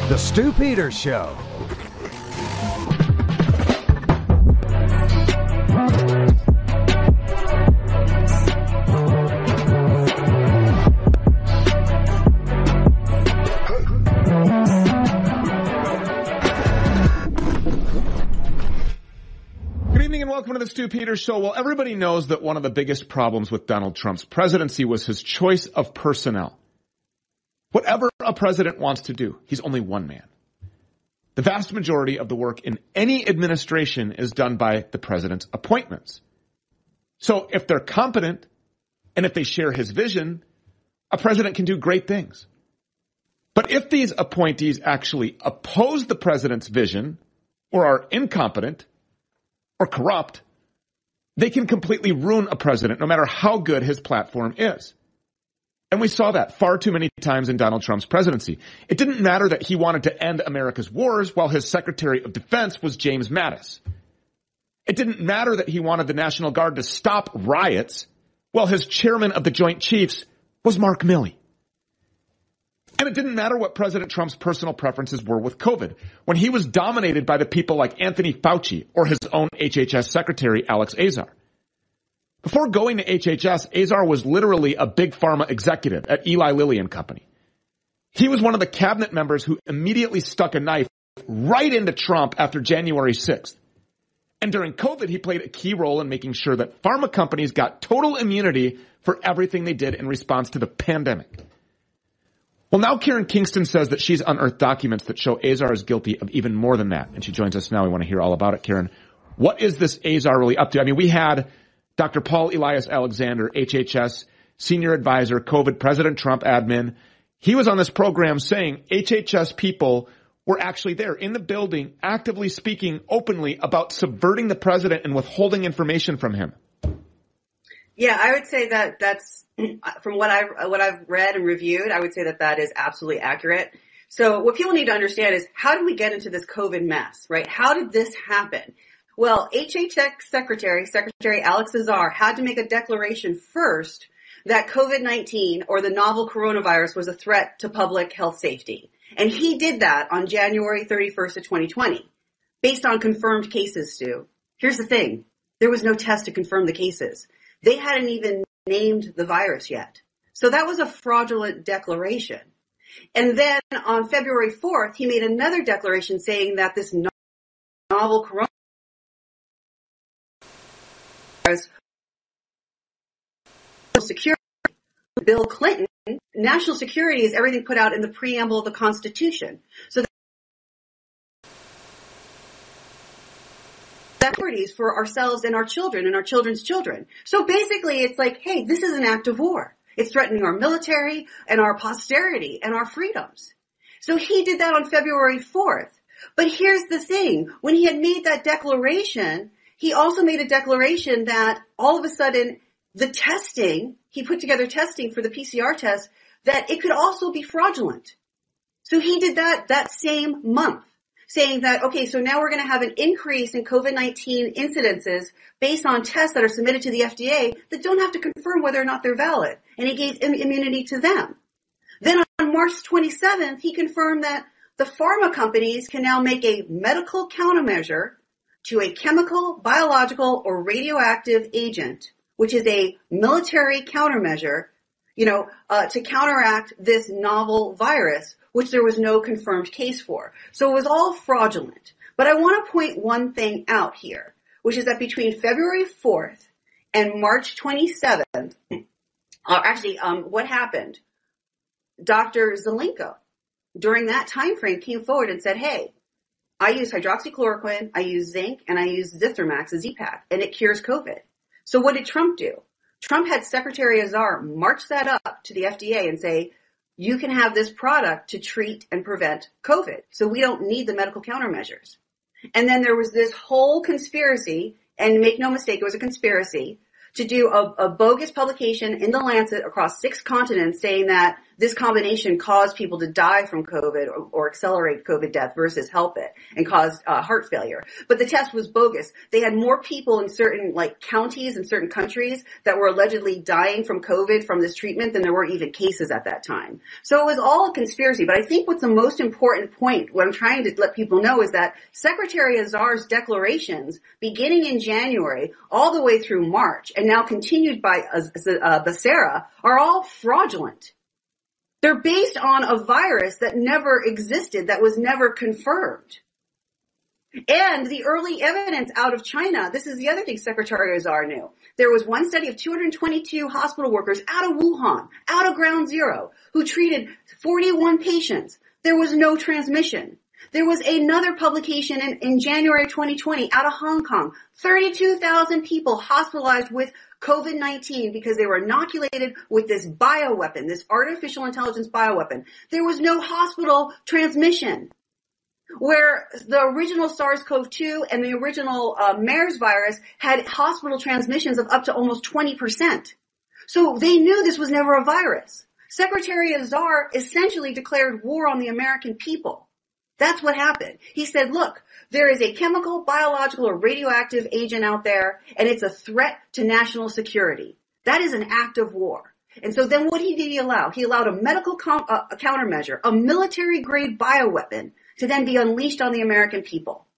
The Stu Peters Show. Good evening and welcome to the Stu Peters Show. Well, everybody knows that one of the biggest problems with Donald Trump's presidency was his choice of personnel. Whatever a president wants to do, he's only one man. The vast majority of the work in any administration is done by the president's appointments. So if they're competent and if they share his vision, a president can do great things. But if these appointees actually oppose the president's vision or are incompetent or corrupt, they can completely ruin a president no matter how good his platform is. And we saw that far too many times in Donald Trump's presidency. It didn't matter that he wanted to end America's wars while his Secretary of Defense was James Mattis. It didn't matter that he wanted the National Guard to stop riots while his chairman of the Joint Chiefs was Mark Milley. And it didn't matter what President Trump's personal preferences were with COVID, when he was dominated by the people like Anthony Fauci or his own HHS Secretary Alex Azar. Before going to HHS, Azar was literally a big pharma executive at Eli Lilly and Company. He was one of the cabinet members who immediately stuck a knife right into Trump after January 6th. And during COVID, he played a key role in making sure that pharma companies got total immunity for everything they did in response to the pandemic. Well, now Karen Kingston says that she's unearthed documents that show Azar is guilty of even more than that. And she joins us now. We want to hear all about it. Karen, what is this Azar really up to? I mean, we had Dr. Paul Elias Alexander, HHS senior advisor, COVID President Trump admin. He was on this program saying HHS people were actually there in the building, actively speaking openly about subverting the president and withholding information from him. Yeah, I would say that that's from what I've read and reviewed, I would say that that is absolutely accurate. So what people need to understand is, how did we get into this COVID mess, right? How did this happen? Well, HHS Secretary Alex Azar had to make a declaration first that COVID-19 or the novel coronavirus was a threat to public health safety. And he did that on January 31st of 2020, based on confirmed cases, Stu. Here's the thing. There was no test to confirm the cases. They hadn't even named the virus yet. So that was a fraudulent declaration. And then on February 4th, he made another declaration saying that this novel coronavirus security. Bill Clinton, national security is everything put out in the preamble of the Constitution. So securities for ourselves and our children and our children's children. So basically it's like, hey, this is an act of war. It's threatening our military and our posterity and our freedoms. So he did that on February 4th. But here's the thing. When he had made that declaration, he also made a declaration that all of a sudden the testing, he put together testing for the PCR test, that it could also be fraudulent. So he did that same month, saying that, okay, so now we're going to have an increase in COVID-19 incidences based on tests that are submitted to the FDA that don't have to confirm whether or not they're valid. And he gave immunity to them. Then on March 27th, he confirmed that the pharma companies can now make a medical countermeasure to a chemical, biological, or radioactive agent, which is a military countermeasure, to counteract this novel virus, which there was no confirmed case for. So it was all fraudulent. But I want to point one thing out here, which is that between February 4th and March 27th, what happened? Dr. Zelenko, during that time frame, came forward and said, hey, I use hydroxychloroquine, I use zinc, and I use Zithromax, a Z-Pak, and it cures COVID. So what did Trump do? Trump had Secretary Azar march that up to the FDA and say, you can have this product to treat and prevent COVID. So we don't need the medical countermeasures. And then there was this whole conspiracy, and make no mistake, it was a conspiracy, to do a bogus publication in The Lancet across 6 continents saying that this combination caused people to die from COVID or accelerate COVID death versus help it and cause heart failure. But the test was bogus. They had more people in certain like counties in certain countries that were allegedly dying from COVID from this treatment than there were even cases at that time. So it was all a conspiracy. But I think what's the most important point, what I'm trying to let people know, is that Secretary Azar's declarations beginning in January all the way through March and now continued by Becerra are all fraudulent. They're based on a virus that never existed, that was never confirmed. And the early evidence out of China, this is the other thing Secretary Azar knew. There was one study of 222 hospital workers out of Wuhan, out of Ground Zero, who treated 41 patients. There was no transmission. There was another publication in January 2020 out of Hong Kong, 32,000 people hospitalized with COVID-19 because they were inoculated with this bioweapon, this artificial intelligence bioweapon. There was no hospital transmission. Where the original SARS-CoV-2 and the original MERS virus had hospital transmissions of up to almost 20%. So they knew this was never a virus. Secretary Azar essentially declared war on the American people. That's what happened. He said, look, there is a chemical, biological, or radioactive agent out there, and it's a threat to national security. That is an act of war. And so then what did he allow? He allowed a medical countermeasure, a military-grade bioweapon, to then be unleashed on the American people.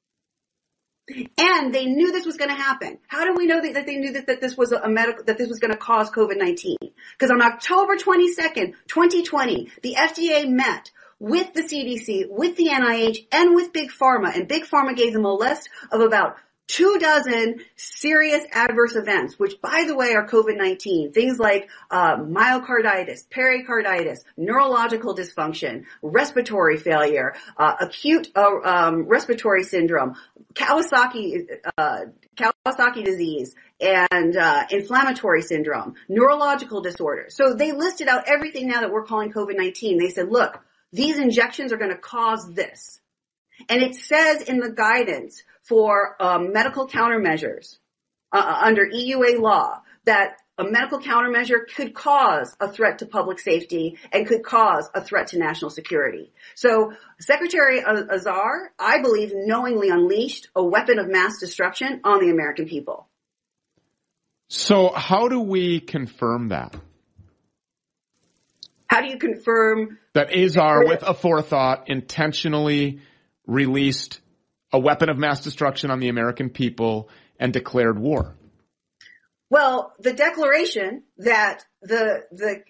And they knew this was going to happen. How do we know that they knew that this was that this was going to cause COVID-19? Because on October 22nd, 2020, the FDA met with the CDC, with the NIH, and with Big Pharma. And Big Pharma gave them a list of about 24 serious adverse events, which, by the way, are COVID-19. Things like myocarditis, pericarditis, neurological dysfunction, respiratory failure, acute respiratory syndrome, Kawasaki disease, and inflammatory syndrome, neurological disorders. So they listed out everything now that we're calling COVID-19. They said, look, these injections are going to cause this. And it says in the guidance for medical countermeasures under EUA law that a medical countermeasure could cause a threat to public safety and could cause a threat to national security. So Secretary Azar, I believe, knowingly unleashed a weapon of mass destruction on the American people. So how do we confirm that? How do you confirm that Azar, with a forethought, intentionally released a weapon of mass destruction on the American people and declared war? Well, the declaration that the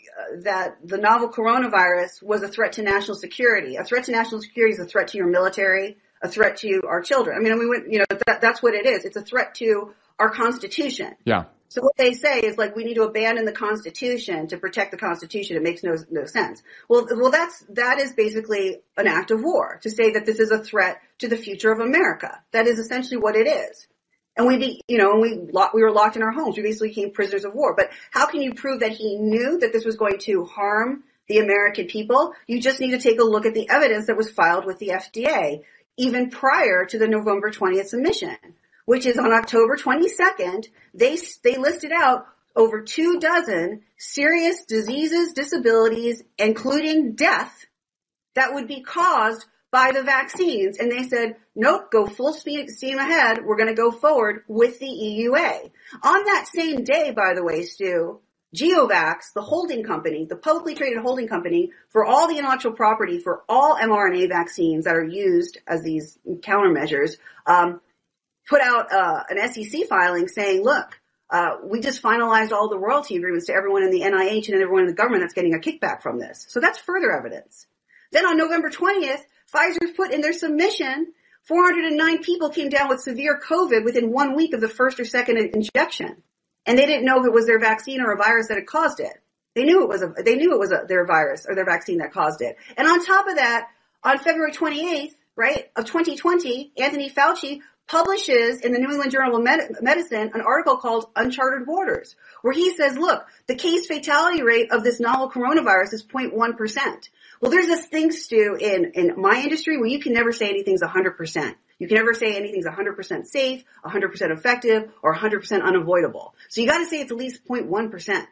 novel coronavirus was a threat to national security. A threat to national security is a threat to your military, a threat to our children. I mean, that's what it is. It's a threat to our Constitution. Yeah. So what they say is like, we need to abandon the Constitution to protect the Constitution. It makes no sense. Well, that is basically an act of war, to say that this is a threat to the future of America. That is essentially what it is. And we were locked in our homes. We basically became prisoners of war. But how can you prove that he knew that this was going to harm the American people? You just need to take a look at the evidence that was filed with the FDA, even prior to the November 20th submission, which is on October 22nd, they listed out over 24 serious diseases, disabilities, including death, that would be caused by the vaccines. And they said, nope, go full steam ahead. We're going to go forward with the EUA. On that same day, by the way, Stu, GeoVax, the holding company, the publicly traded holding company for all the intellectual property for all mRNA vaccines that are used as these countermeasures, put out an SEC filing saying, look, we just finalized all the royalty agreements to everyone in the NIH and everyone in the government that's getting a kickback from this. So that's further evidence. Then on November 20th, Pfizer's put in their submission, 409 people came down with severe COVID within 1 week of the first or second injection. And they didn't know if it was their vaccine or a virus that had caused it. They knew it was their virus or their vaccine that caused it. And on top of that, on February 28th, right, of 2020, Anthony Fauci publishes in the New England Journal of Medicine an article called Uncharted Waters, where he says, look, the case fatality rate of this novel coronavirus is 0.1%. Well, there's this thing, Stu, in my industry where you can never say anything's 100%. You can never say anything's 100% safe, 100% effective, or 100% unavoidable. So you got to say it's at least 0.1%.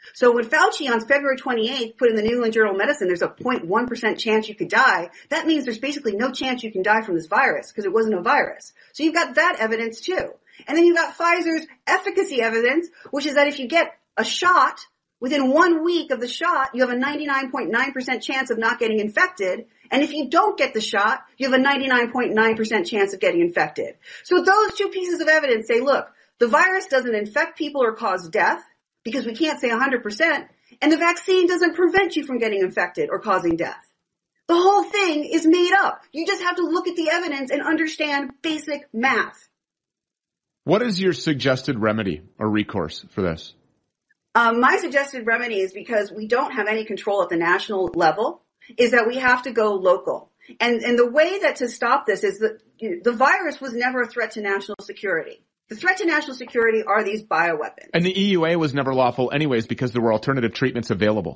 So when Fauci on February 28th put in the New England Journal of Medicine, there's a 0.1% chance you could die. That means there's basically no chance you can die from this virus because it wasn't a virus. So you've got that evidence too. And then you've got Pfizer's efficacy evidence, which is that if you get a shot, within 1 week of the shot, you have a 99.9% chance of not getting infected. And if you don't get the shot, you have a 99.9% chance of getting infected. So those two pieces of evidence say, look, the virus doesn't infect people or cause death because we can't say 100%, and the vaccine doesn't prevent you from getting infected or causing death. The whole thing is made up. You just have to look at the evidence and understand basic math. What is your suggested remedy or recourse for this? My suggested remedy is, because we don't have any control at the national level, is that we have to go local. And the way that to stop this is that the virus was never a threat to national security. The threat to national security are these bioweapons. And the EUA was never lawful anyways because there were alternative treatments available.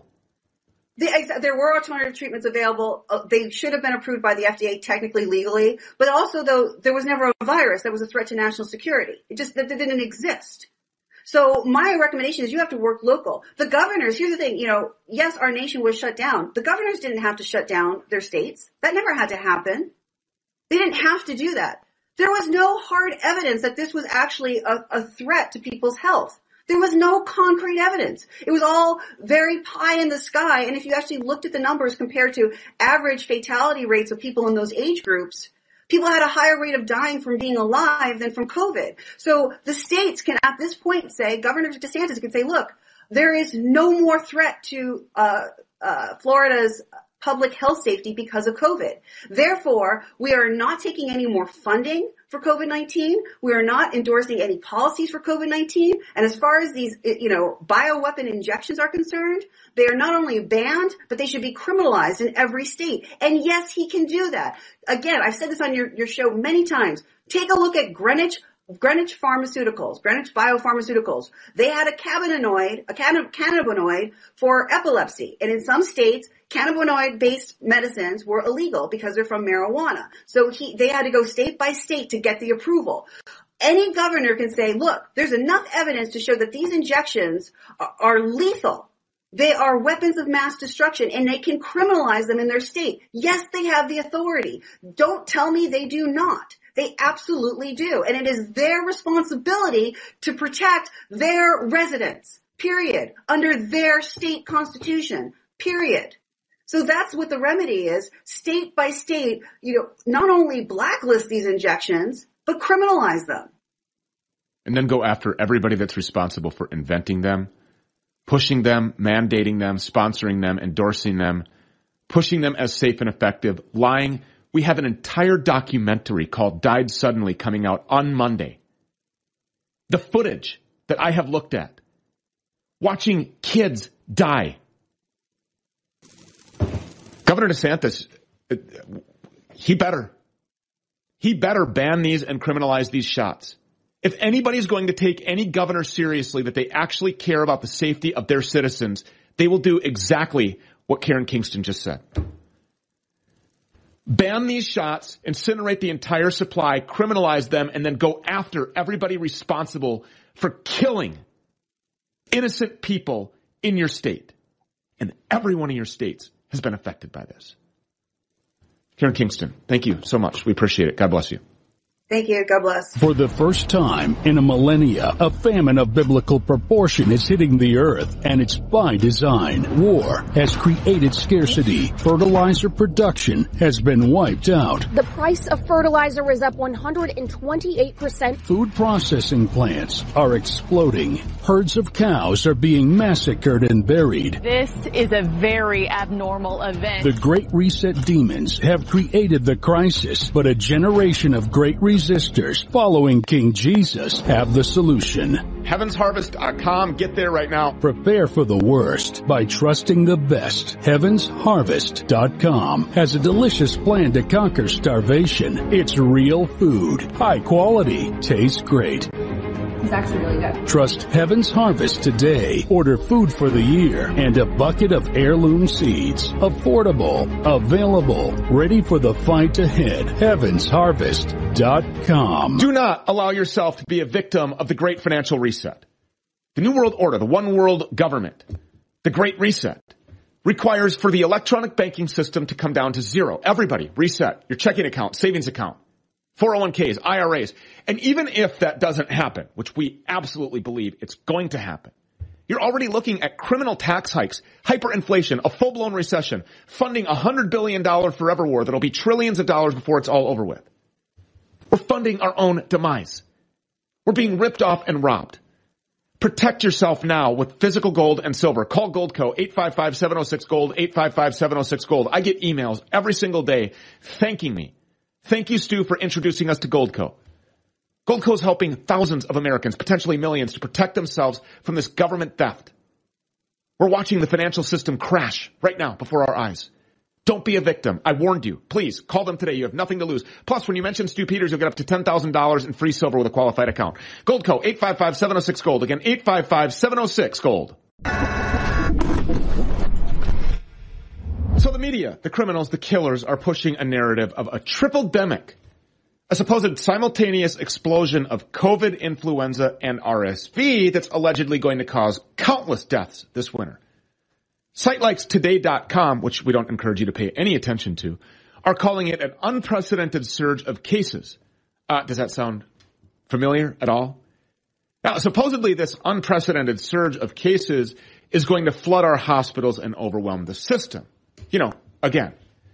There were alternative treatments available. They should have been approved by the FDA technically, legally. But also, though, there was never a virus that was a threat to national security. That didn't exist. So my recommendation is you have to work local. The governors, here's the thing, yes, our nation was shut down. The governors didn't have to shut down their states. That never had to happen. They didn't have to do that. There was no hard evidence that this was actually a threat to people's health. There was no concrete evidence. It was all very pie in the sky. And if you actually looked at the numbers compared to average fatality rates of people in those age groups, people had a higher rate of dying from being alive than from COVID. So the states can at this point say, Governor DeSantis can say, look, there is no more threat to Florida's public health safety because of COVID. Therefore, we are not taking any more funding for COVID-19. We are not endorsing any policies for COVID-19. And as far as these, bioweapon injections are concerned, they are not only banned, but they should be criminalized in every state. And yes, he can do that. Again, I've said this on your show many times. Take a look at Greenwich Pharmaceuticals, Greenwich Biopharmaceuticals. They had a cannabinoid for epilepsy. And in some states, cannabinoid-based medicines were illegal because they're from marijuana. So they had to go state by state to get the approval. Any governor can say, look, there's enough evidence to show that these injections are lethal. They are weapons of mass destruction, and they can criminalize them in their state. Yes, they have the authority. Don't tell me they do not. They absolutely do. And it is their responsibility to protect their residents, period, under their state constitution, period. So that's what the remedy is. State by state, not only blacklist these injections, but criminalize them. And then go after everybody that's responsible for inventing them, pushing them, mandating them, sponsoring them, endorsing them, pushing them as safe and effective, lying. We have an entire documentary called Died Suddenly coming out on Monday. The footage that I have looked at, watching kids die. Governor DeSantis, he better ban these and criminalize these shots. If anybody's going to take any governor seriously that they actually care about the safety of their citizens, they will do exactly what Karen Kingston just said. Ban these shots, incinerate the entire supply, criminalize them, and then go after everybody responsible for killing innocent people in your state. And every one of your states has been affected by this. Karen Kingston, thank you so much. We appreciate it. God bless you. Thank you. God bless. For the first time in a millennia, a famine of biblical proportion is hitting the earth, and it's by design. War has created scarcity. Fertilizer production has been wiped out. The price of fertilizer is up 128%. Food processing plants are exploding. Herds of cows are being massacred and buried. This is a very abnormal event. The Great Reset demons have created the crisis, but a generation of great resistors following King Jesus have the solution. HeavensHarvest.com. Get there right now. Prepare for the worst by trusting the best. HeavensHarvest.com has a delicious plan to conquer starvation. It's real food. High quality. Tastes great. It's actually really good. Trust Heaven's Harvest today. Order food for the year and a bucket of heirloom seeds. Affordable, available, ready for the fight ahead. HeavensHarvest.com. Do not allow yourself to be a victim of the Great Financial Reset. The New World Order, the one world government, the Great Reset, requires for the electronic banking system to come down to zero. Everybody, reset your checking account, savings account, 401ks, IRAs. And even if that doesn't happen, which we absolutely believe it's going to happen, you're already looking at criminal tax hikes, hyperinflation, a full-blown recession, funding a $100 billion forever war that'll be trillions of dollars before it's all over with. We're funding our own demise. We're being ripped off and robbed. Protect yourself now with physical gold and silver. Call Goldco, 855-706-GOLD, 855-706-GOLD. I get emails every single day thanking me. Thank you, Stu, for introducing us to Goldco. Goldco is helping thousands of Americans, potentially millions, to protect themselves from this government theft. We're watching the financial system crash right now before our eyes. Don't be a victim. I warned you. Please, call them today. You have nothing to lose. Plus, when you mention Stu Peters, you'll get up to $10,000 in free silver with a qualified account. Goldco, 855-706-GOLD. Again, 855-706-GOLD. So the media, the criminals, the killers are pushing a narrative of a triple-demic, a supposed simultaneous explosion of COVID, influenza, and RSV that's allegedly going to cause countless deaths this winter. Site like Today.com, which we don't encourage you to pay any attention to, are calling it an unprecedented surge of cases. Does that sound familiar at all? Now, supposedly this unprecedented surge of cases is going to flood our hospitals and overwhelm the system. You know, again.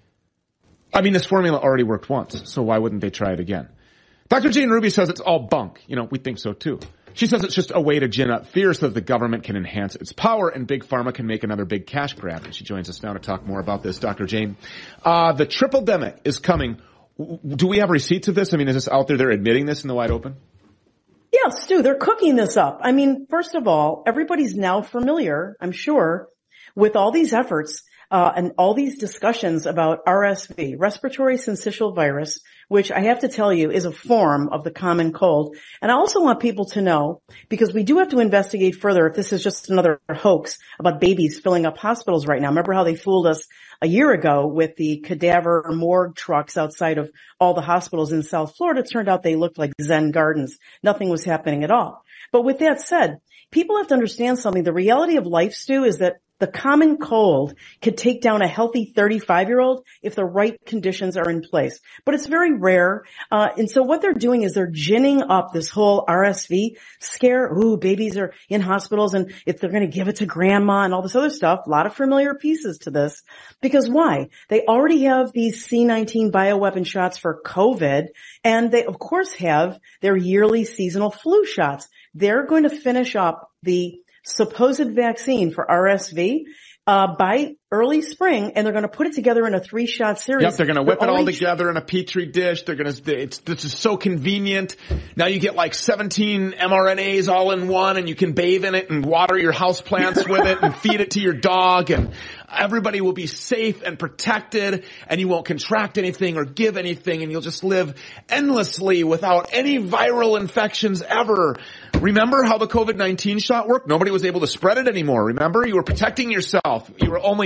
I mean, this formula already worked once, so why wouldn't they try it again? Dr. Jane Ruby says it's all bunk. You know, we think so too. She says it's just a way to gin up fear so that the government can enhance its power and Big Pharma can make another big cash grab. And she joins us now to talk more about this. Dr. Jane, the triple-demic is coming. Do we have receipts of this? I mean, is this out there? They're admitting this in the wide open? Yeah, Stu, they're cooking this up. I mean, first of all, everybody's now familiar, I'm sure, with all these efforts and all these discussions about RSV, respiratory syncytial virus, which I have to tell you is a form of the common cold. And I also want people to know, because we do have to investigate further if this is just another hoax about babies filling up hospitals right now. Remember how they fooled us a year ago with the cadaver morgue trucks outside of all the hospitals in South Florida? It turned out they looked like Zen gardens. Nothing was happening at all. But with that said, people have to understand something. The reality of life, Stu, is that the common cold could take down a healthy 35-year-old if the right conditions are in place. But it's very rare. And so what they're doing is they're ginning up this whole RSV scare. Ooh, babies are in hospitals and if they're going to give it to grandma and all this other stuff. A lot of familiar pieces to this. Because why? They already have these C-19 bioweapon shots for COVID. And they, of course, have their yearly seasonal flu shots. They're going to finish up the supposed vaccine for RSV by early spring, and they're going to put it together in a 3-shot series. Yep, they're going to whip it all together in a Petri dish. They're going to, this is so convenient. Now you get like 17 mRNAs all in one, and you can bathe in it and water your houseplants with it and feed it to your dog, and everybody will be safe and protected, and you won't contract anything or give anything, and you'll just live endlessly without any viral infections ever. Remember how the COVID-19 shot worked? Nobody was able to spread it anymore. Remember? You were protecting yourself. You were only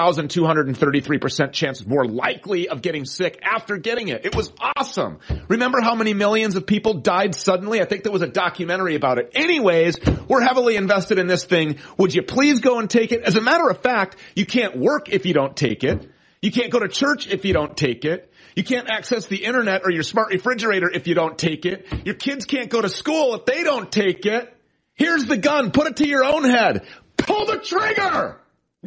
4,233% chance more likely of getting sick after getting it. It was awesome. Remember how many millions of people died suddenly? I think there was a documentary about it. Anyways, we're heavily invested in this thing. Would you please go and take it? As a matter of fact, you can't work if you don't take it. You can't go to church if you don't take it. You can't access the internet or your smart refrigerator if you don't take it. Your kids can't go to school if they don't take it. Here's the gun. Put it to your own head. Pull the trigger!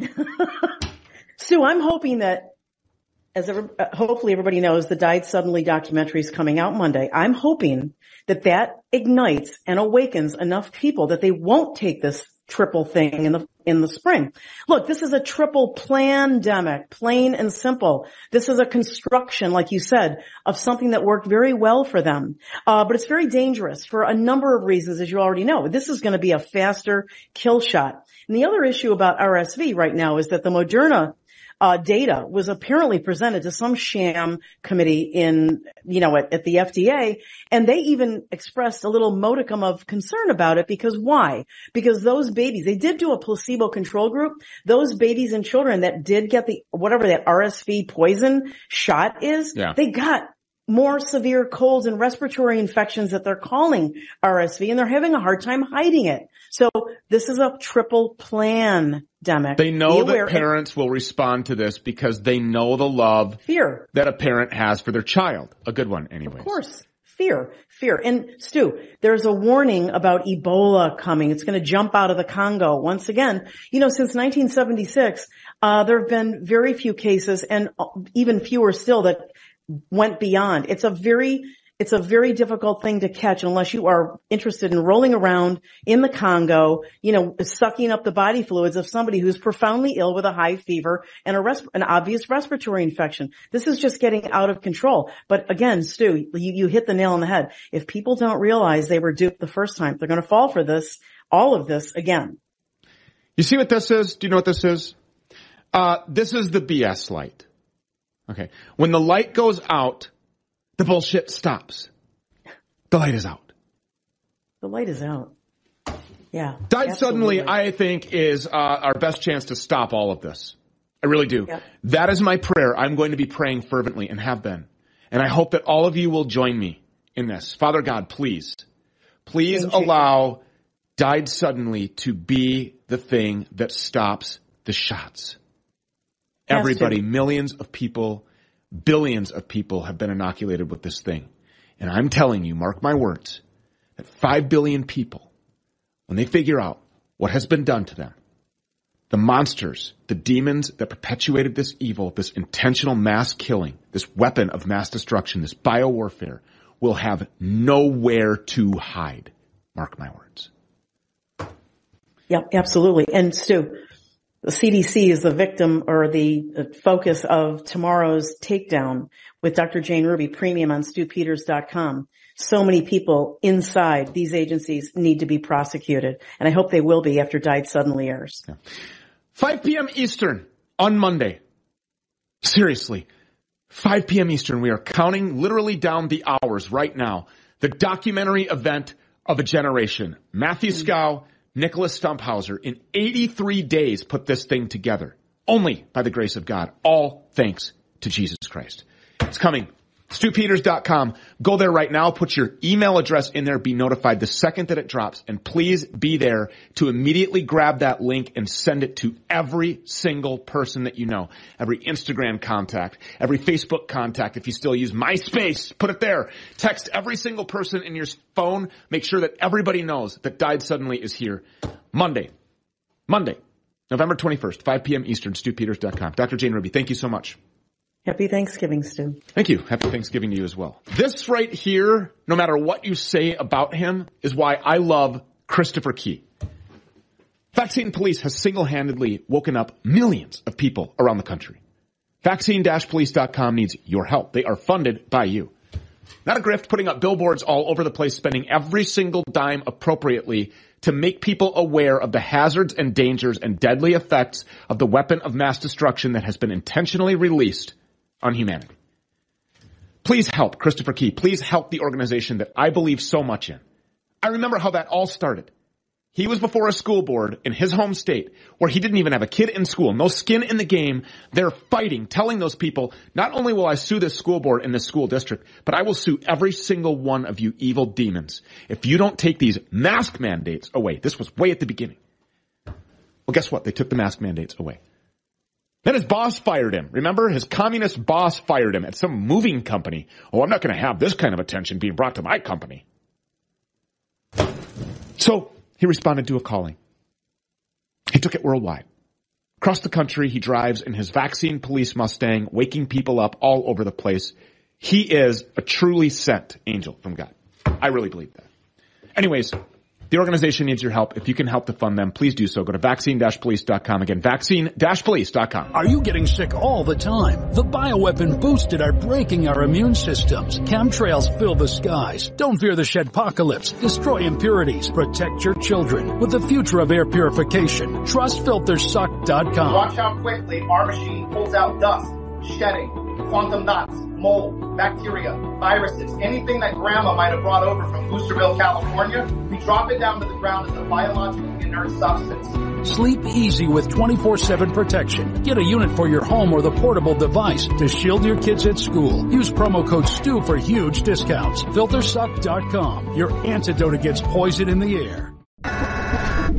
Sue, I'm hoping that, hopefully everybody knows, the Died Suddenly documentary is coming out Monday. I'm hoping that that ignites and awakens enough people that they won't take this triple thing in the spring. Look, this is a triple plandemic, plain and simple. This is a construction, like you said, of something that worked very well for them. But it's very dangerous for a number of reasons, as you already know. This is going to be a faster kill shot. And the other issue about RSV right now is that the Moderna data was apparently presented to some sham committee at the FDA, and they even expressed a little modicum of concern about it because why? Because those babies, they did do a placebo control group. Those babies and children that did get whatever that RSV poison shot is, they got more severe colds and respiratory infections that they're calling RSV, and they're having a hard time hiding it. So this is a triple plan-demic. They know that parents will respond to this because they know the love, fear that a parent has for their child. A good one, anyways. Of course. Fear. And Stu, there's a warning about Ebola coming. It's going to jump out of the Congo. Once again, since 1976, there have been very few cases and even fewer still that went beyond. It's a very difficult thing to catch unless you are interested in rolling around in the Congo, sucking up the body fluids of somebody who's profoundly ill with a high fever and an obvious respiratory infection. This is just getting out of control. But again, Stu, you hit the nail on the head. If people don't realize they were duped the first time, they're going to fall for all of this again. You see what this is? Do you know what this is? This is the BS light. Okay. When the light goes out, the bullshit stops. The light is out. The light is out. Yeah. Died Suddenly, I think, is our best chance to stop all of this. I really do. Yep. That is my prayer. I'm going to be praying fervently and have been. And I hope that all of you will join me in this. Father God, please allow Died Suddenly to be the thing that stops the shots. Everybody, millions of people, billions of people have been inoculated with this thing. And I'm telling you, mark my words, that 5 billion people, when they figure out what has been done to them, the monsters, the demons that perpetuated this evil, this intentional mass killing, this weapon of mass destruction, this biowarfare, will have nowhere to hide. Mark my words. Yeah, absolutely. And Stu, the CDC is the victim or the focus of tomorrow's takedown with Dr. Jane Ruby, premium on StuPeters.com. So many people inside these agencies need to be prosecuted, and I hope they will be after Died Suddenly airs. Yeah. 5 p.m. Eastern on Monday. Seriously, 5 p.m. Eastern. We are counting literally down the hours right now. The documentary event of a generation. Matthew Scow, Nicholas Stumphauser, in 83 days put this thing together. Only by the grace of God. All thanks to Jesus Christ. It's coming. StuPeters.com. Go there right now. Put your email address in there. Be notified the second that it drops. And please be there to immediately grab that link and send it to every single person that you know. Every Instagram contact, every Facebook contact. If you still use MySpace, put it there. Text every single person in your phone. Make sure that everybody knows that Died Suddenly is here. Monday, November 21st, 5 p.m. Eastern, StuPeters.com. Dr. Jane Ruby, thank you so much. Happy Thanksgiving, Stu. Thank you. Happy Thanksgiving to you as well. This right here, no matter what you say about him, is why I love Christopher Key. Vaccine Police has single-handedly woken up millions of people around the country. Vaccine-police.com needs your help. They are funded by you. Not a grift, putting up billboards all over the place, spending every single dime appropriately to make people aware of the hazards and dangers and deadly effects of the weapon of mass destruction that has been intentionally released on humanity. Please help Christopher Key. Please help the organization that I believe so much in. I remember how that all started. He was before a school board in his home state where he didn't even have a kid in school, no skin in the game. They're fighting, telling those people, not only will I sue this school board in this school district, but I will sue every single one of you evil demons if you don't take these mask mandates away. This was way at the beginning. Well, guess what? They took the mask mandates away. Then his boss fired him. Remember? His communist boss fired him at some moving company. Oh, I'm not going to have this kind of attention being brought to my company. So he responded to a calling. He took it worldwide. Across the country, he drives in his Vaccine Police Mustang, waking people up all over the place. He is a truly sent angel from God. I really believe that. Anyways, the organization needs your help. If you can help to fund them, please do so. Go to vaccine-police.com. Again, vaccine-police.com. Are you getting sick all the time? The bioweapon boosted are breaking our immune systems. Chemtrails fill the skies. Don't fear the shedpocalypse. Destroy impurities. Protect your children with the future of air purification. TrustFilterSuck.com. Watch how quickly our machine pulls out dust, shedding, quantum dots, mold, bacteria, viruses, anything that grandma might have brought over from Boosterville, California. We drop it down to the ground as a biologically inert substance. Sleep easy with 24/7 protection. Get a unit for your home or the portable device to shield your kids at school. Use promo code STU for huge discounts. FilterSuck.com, your antidote against poison in the air.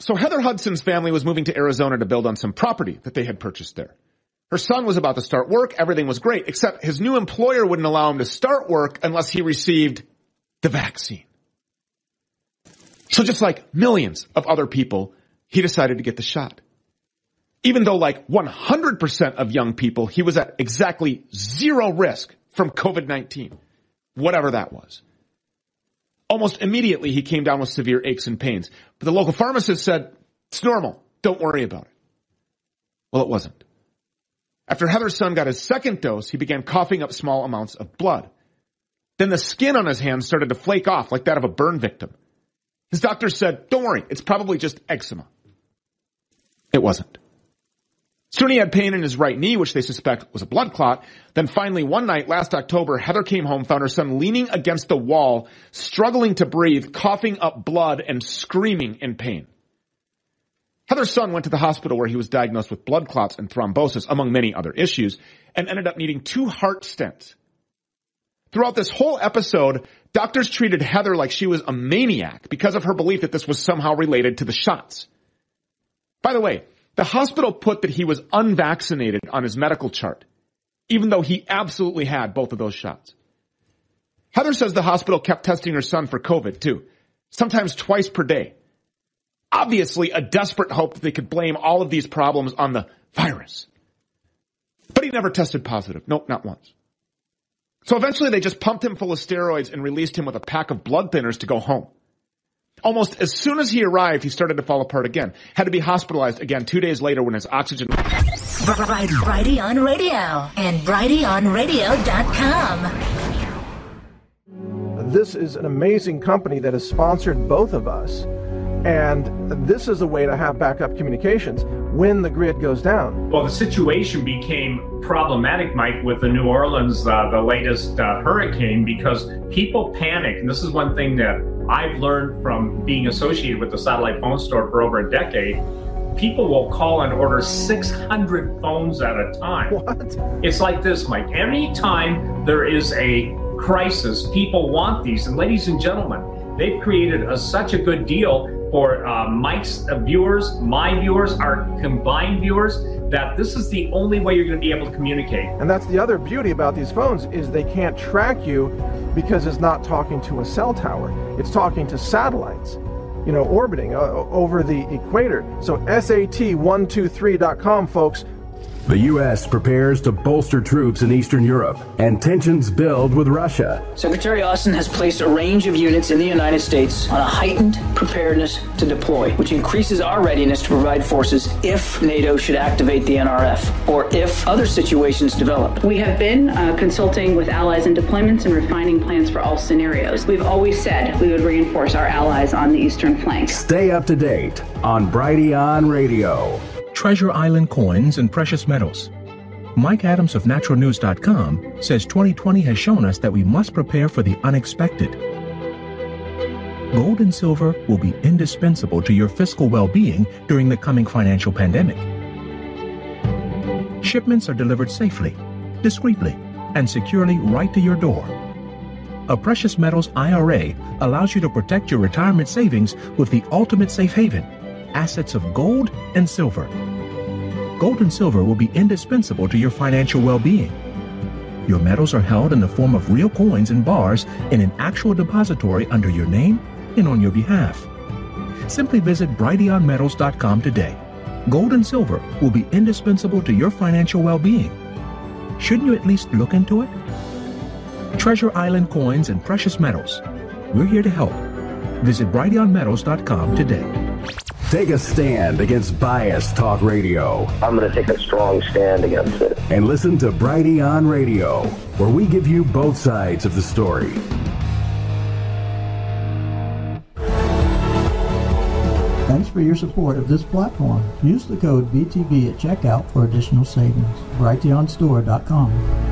So Heather Hudson's family was moving to Arizona to build on some property that they had purchased there. Her son was about to start work. Everything was great, except his new employer wouldn't allow him to start work unless he received the vaccine. So just like millions of other people, he decided to get the shot. Even though like 100% of young people, he was at exactly zero risk from COVID-19, whatever that was. Almost immediately, he came down with severe aches and pains. But the local pharmacist said, it's normal. Don't worry about it. Well, it wasn't. After Heather's son got his second dose, he began coughing up small amounts of blood. Then the skin on his hands started to flake off like that of a burn victim. His doctor said, don't worry, it's probably just eczema. It wasn't. Soon he had pain in his right knee, which they suspect was a blood clot. Then finally one night last October, Heather came home, found her son leaning against the wall, struggling to breathe, coughing up blood and screaming in pain. Heather's son went to the hospital where he was diagnosed with blood clots and thrombosis, among many other issues, and ended up needing 2 heart stents. Throughout this whole episode, doctors treated Heather like she was a maniac because of her belief that this was somehow related to the shots. By the way, the hospital put that he was unvaccinated on his medical chart, even though he absolutely had both of those shots. Heather says the hospital kept testing her son for COVID too, sometimes twice per day. Obviously a desperate hope that they could blame all of these problems on the virus. But he never tested positive. Nope, not once. So eventually they just pumped him full of steroids and released him with a pack of blood thinners to go home. Almost as soon as he arrived, he started to fall apart again. Had to be hospitalized again 2 days later when his oxygen... Bridie on Radio and BridieOnRadio.com. This is an amazing company that has sponsored both of us. And this is a way to have backup communications when the grid goes down. Well, the situation became problematic, Mike, with the New Orleans, the latest hurricane, because people panic. And this is one thing that I've learned from being associated with the satellite phone store for over a decade. People will call and order 600 phones at a time. What? It's like this, Mike. Anytime there is a crisis, people want these. And ladies and gentlemen, they've created such a good deal for Mike's viewers, my viewers, our combined viewers, that this is the only way you're going to be able to communicate. And that's the other beauty about these phones, is they can't track you because it's not talking to a cell tower. It's talking to satellites, orbiting over the equator. So SAT123.com, folks. The U.S. prepares to bolster troops in Eastern Europe, and tensions build with Russia. Secretary Austin has placed a range of units in the United States on a heightened preparedness to deploy, which increases our readiness to provide forces if NATO should activate the NRF, or if other situations develop. We have been consulting with allies in deployments and refining plans for all scenarios. We've always said we would reinforce our allies on the eastern flank. Stay up to date on Bridie on Radio. Treasure Island coins and precious metals. Mike Adams of naturalnews.com says 2020 has shown us that we must prepare for the unexpected. Gold and silver will be indispensable to your fiscal well-being during the coming financial pandemic. Shipments are delivered safely, discreetly, and securely right to your door. A precious metals IRA allows you to protect your retirement savings with the ultimate safe haven, assets of gold and silver. Gold and silver will be indispensable to your financial well-being. Your metals are held in the form of real coins and bars in an actual depository under your name and on your behalf. Simply visit BridieOnMetals.com today. Gold and silver will be indispensable to your financial well-being. Shouldn't you at least look into it? Treasure Island coins and precious metals. We're here to help. Visit BridieOnMetals.com today. Take a stand against biased talk radio. I'm going to take a strong stand against it. And listen to Bridie on Radio, where we give you both sides of the story. Thanks for your support of this platform. Use the code BTB at checkout for additional savings. BrighteonStore.com.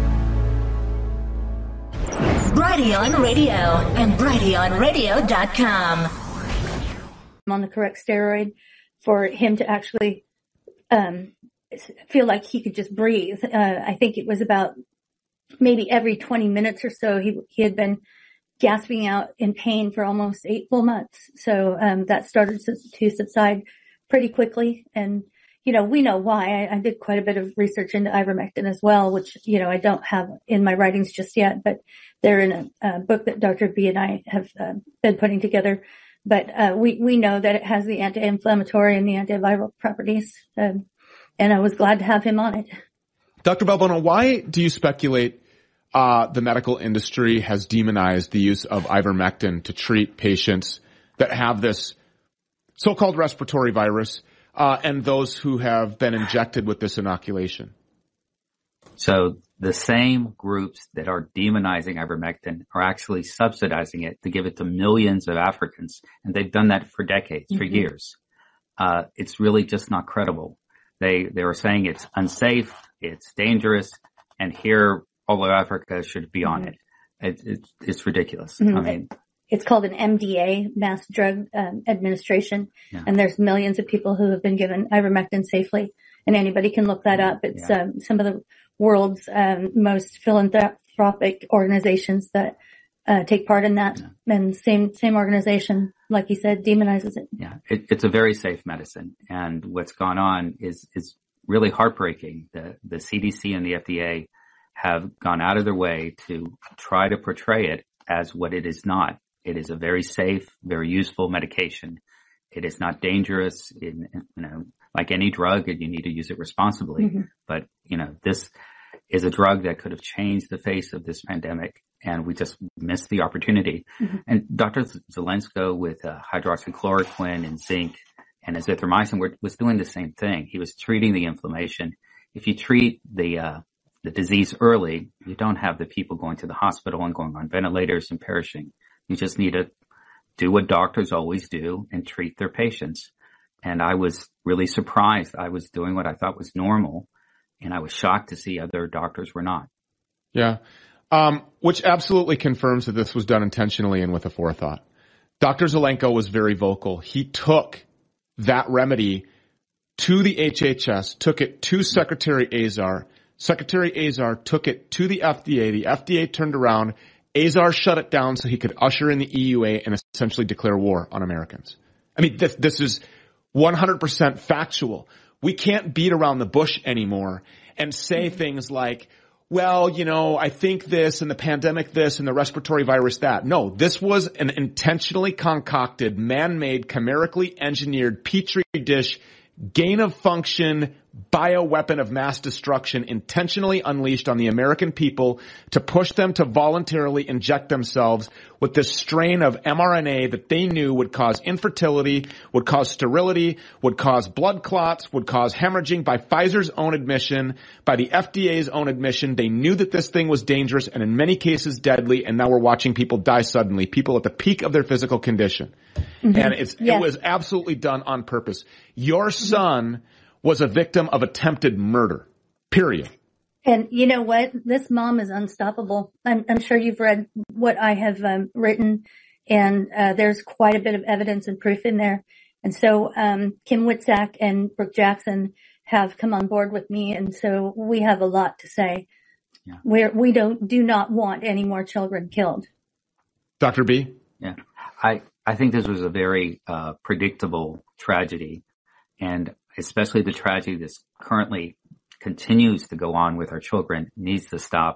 Bridie on Radio and BrighteonRadio.com. On the correct steroid for him to actually feel like he could just breathe. I think it was about maybe every 20 minutes or so he had been gasping out in pain for almost 8 full months. So that started to subside pretty quickly. And, we know why. I did quite a bit of research into ivermectin as well, which, I don't have in my writings just yet, but they're in a book that Dr. B and I have been putting together. But we know that it has the anti-inflammatory and the antiviral properties. And I was glad to have him on it. Dr. Valbuena, why do you speculate the medical industry has demonized the use of ivermectin to treat patients that have this so-called respiratory virus and those who have been injected with this inoculation? So the same groups that are demonizing ivermectin are actually subsidizing it to give it to millions of Africans. And they've done that for decades, for years. It's really just not credible. They were saying it's unsafe, it's dangerous, and here all of Africa should be on it. It's ridiculous. I mean, it's called an MDA, Mass Drug Administration, and there's millions of people who have been given ivermectin safely, and anybody can look that up. It's some of the world's most philanthropic organizations that take part in that, and same organization, like you said, demonizes it. Yeah, it's a very safe medicine, and what's gone on is really heartbreaking. The CDC and the FDA have gone out of their way to try to portray it as what it is not. It is a very safe, very useful medication. It is not dangerous. Like any drug, you need to use it responsibly. But, this is a drug that could have changed the face of this pandemic, and we just missed the opportunity. And Dr. Zelensko with hydroxychloroquine and zinc and azithromycin was doing the same thing. He was treating the inflammation. If you treat the disease early, you don't have the people going to the hospital and going on ventilators and perishing. You just need to do what doctors always do and treat their patients. And I was really surprised. I was doing what I thought was normal, and I was shocked to see other doctors were not. Yeah. Which absolutely confirms that this was done intentionally and with a forethought. Dr. Zelenko was very vocal. He took that remedy to the HHS, took it to Secretary Azar. Secretary Azar took it to the FDA. The FDA turned around. Azar shut it down so he could usher in the EUA and essentially declare war on Americans. I mean, this is 100% factual. We can't beat around the bush anymore and say things like, well, I think this and the pandemic this and the respiratory virus that. No, this was an intentionally concocted, man-made, chimerically engineered petri dish, gain-of-function bioweapon of mass destruction intentionally unleashed on the American people to push them to voluntarily inject themselves with this strain of mRNA that they knew would cause infertility, would cause sterility, would cause blood clots, would cause hemorrhaging. By Pfizer's own admission, by the FDA's own admission, they knew that this thing was dangerous and in many cases deadly, and now we're watching people die suddenly, people at the peak of their physical condition. And it was absolutely done on purpose. Your son was a victim of attempted murder, period. And you know what? This mom is unstoppable. I'm sure you've read what I have written, and there's quite a bit of evidence and proof in there. And so Kim Witzak and Brooke Jackson have come on board with me, and so we have a lot to say. Yeah. We do not want any more children killed. Dr. B? Yeah. I think this was a very predictable tragedy, and especially the tragedy that's currently continues to go on with our children needs to stop.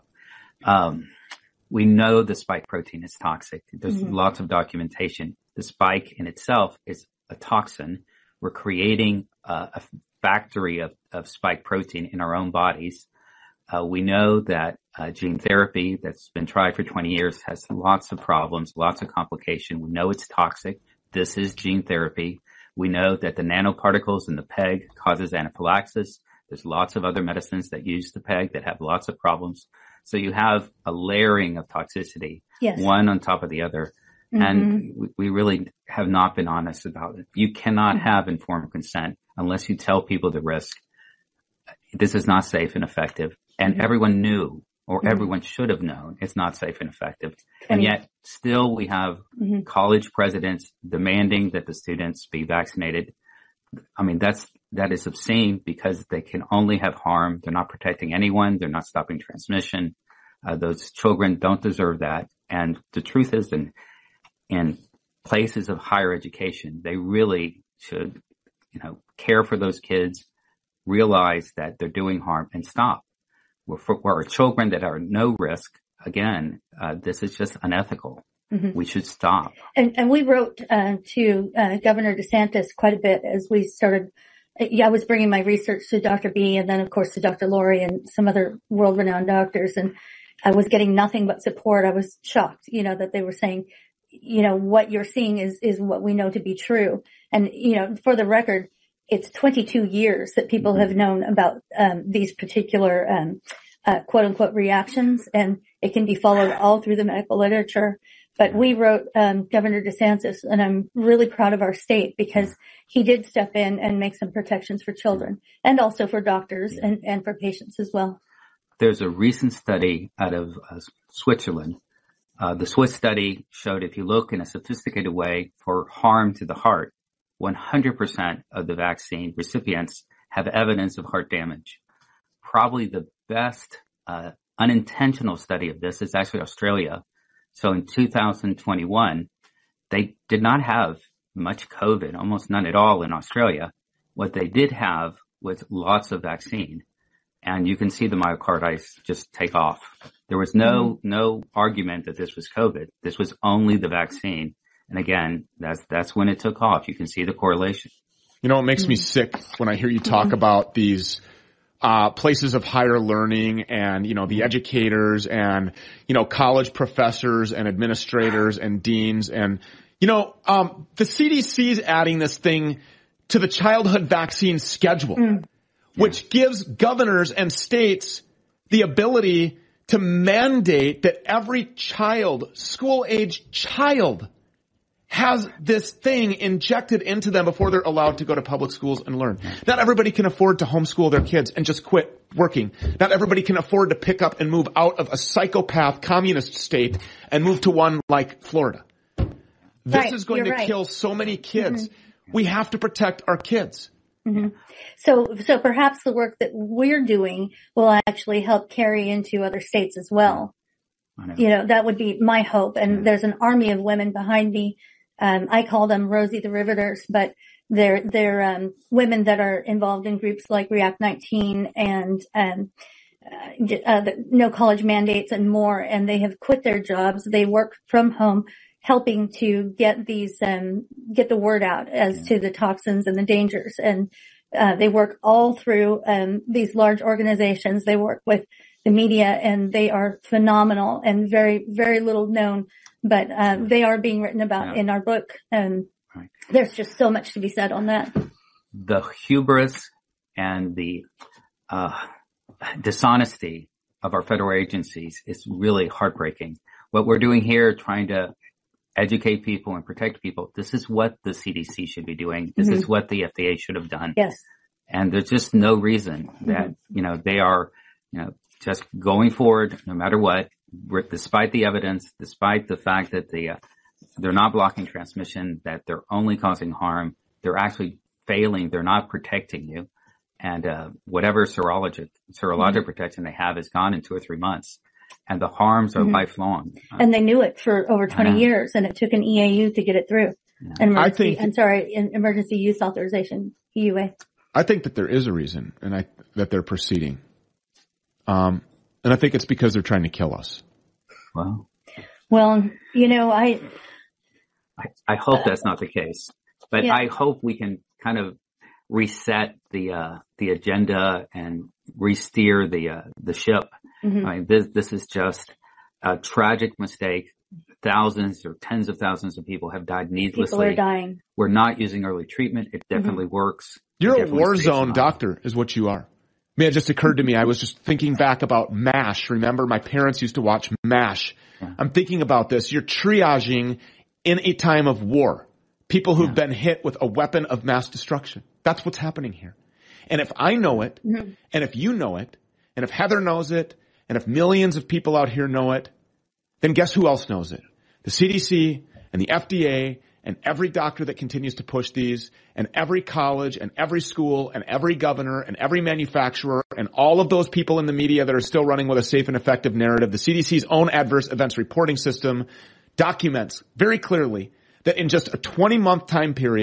We know the spike protein is toxic. There's lots of documentation. The spike in itself is a toxin. We're creating a factory of spike protein in our own bodies. We know that gene therapy that's been tried for 20 years has lots of problems, lots of complication. We know it's toxic. This is gene therapy. We know that the nanoparticles in the PEG causes anaphylaxis. There's lots of other medicines that use the PEG that have lots of problems. So you have a layering of toxicity, one on top of the other. And we really have not been honest about it. You cannot have informed consent unless you tell people the risk. This is not safe and effective. And everyone knew, or everyone should have known, it's not safe and effective. And yet still we have college presidents demanding that the students be vaccinated. I mean, that is obscene because they can only have harm. They're not protecting anyone. They're not stopping transmission. Those children don't deserve that. And the truth is, in places of higher education, they really should care for those kids, realize that they're doing harm, and stop. For our children that are no risk, again, this is just unethical. Mm-hmm. We should stop. And we wrote to Governor DeSantis quite a bit as we started. I was bringing my research to Dr. B and then, of course, to Dr. Lori and some other world-renowned doctors. And I was getting nothing but support. I was shocked, that they were saying, what you're seeing is what we know to be true. And, for the record, it's 22 years that people have known about these particular quote unquote reactions, and it can be followed all through the medical literature. But we wrote Governor DeSantis, and I'm really proud of our state because he did step in and make some protections for children and also for doctors and for patients as well. There's a recent study out of Switzerland. The Swiss study showed if you look in a sophisticated way for harm to the heart, 100% of the vaccine recipients have evidence of heart damage. Probably the best unintentional study of this is actually Australia. So in 2021, they did not have much COVID, almost none at all in Australia. What they did have was lots of vaccine. And you can see the myocarditis just take off. There was no argument that this was COVID. This was only the vaccine. And again, that's when it took off. You can see the correlation. It makes me sick when I hear you talk about these places of higher learning and, the educators and, college professors and administrators and deans. And, the CDC is adding this thing to the childhood vaccine schedule, which gives governors and states the ability to mandate that every child, school-age child, has this thing injected into them before they're allowed to go to public schools and learn. Not everybody can afford to homeschool their kids and just quit working. Not everybody can afford to pick up and move out of a psychopath communist state and move to one like Florida. This is going to kill so many kids. Mm-hmm. We have to protect our kids. Mm-hmm. So perhaps the work that we're doing will actually help carry into other states as well. That would be my hope. And there's an army of women behind me. I call them Rosie the Riveters, but they're women that are involved in groups like React 19 and the No College Mandates and more. And they have quit their jobs. They work from home, helping to get get the word out as to the toxins and the dangers. And they work all through these large organizations. They work with the media, and they are phenomenal and very, very little known, but they are being written about in our book. And there's just so much to be said on that. The hubris and the dishonesty of our federal agencies is really heartbreaking. What we're doing here, trying to educate people and protect people, this is what the CDC should be doing. This is what the FDA should have done. Yes. And there's just no reason that, they are, just going forward no matter what, despite the evidence, despite the fact that they're not blocking transmission, that they're only causing harm, they're actually failing, they're not protecting you. And whatever serologic protection they have is gone in 2 or 3 months. And the harms are lifelong. And they knew it for over 20 years, and it took an EAU to get it through. Emergency Use Authorization, EUA. I think that there is a reason, and that they're proceeding. And I think it's because they're trying to kill us. Well, I hope that's not the case, but I hope we can kind of reset the agenda and re-steer the ship. Mm-hmm. I mean, this is just a tragic mistake. Thousands or tens of thousands of people have died needlessly. People are dying. We're not using early treatment. It definitely works. You're a war zone doctor is what you are. I mean, it just occurred to me. I was just thinking back about MASH. Remember, my parents used to watch MASH. Yeah. I'm thinking about this. You're triaging in a time of war. People who've been hit with a weapon of mass destruction. That's what's happening here. And if I know it, and if you know it, and if Heather knows it, and if millions of people out here know it, then guess who else knows it? The CDC and the FDA and every doctor that continues to push these, and every college and every school and every governor and every manufacturer and all of those people in the media that are still running with a safe and effective narrative. The CDC's own adverse events reporting system documents very clearly that in just a 20-month time period,